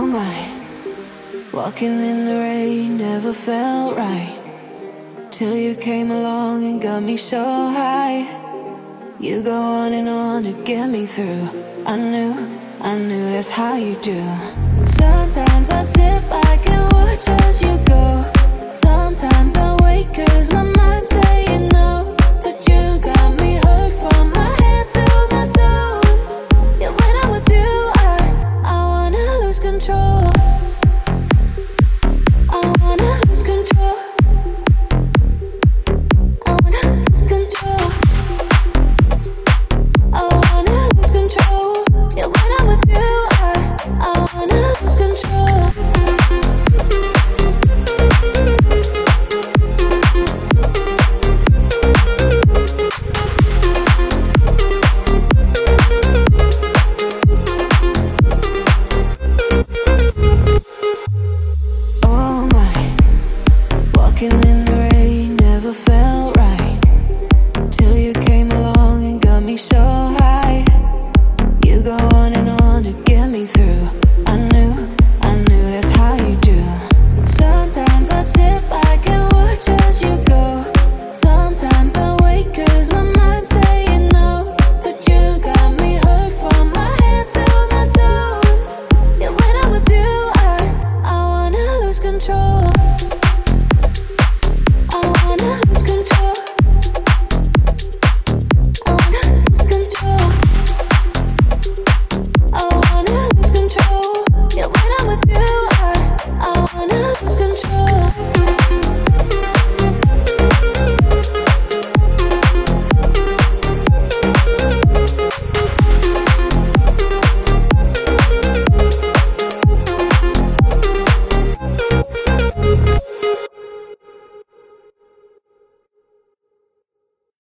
my, walking in the rain never felt right, till you came along and got me so high. You go on and on to get me through. I knew that's how you do. Sometimes I sit back and watch as you go. Sometimes I wait 'cause my mind's saying no, but you got me hurt from my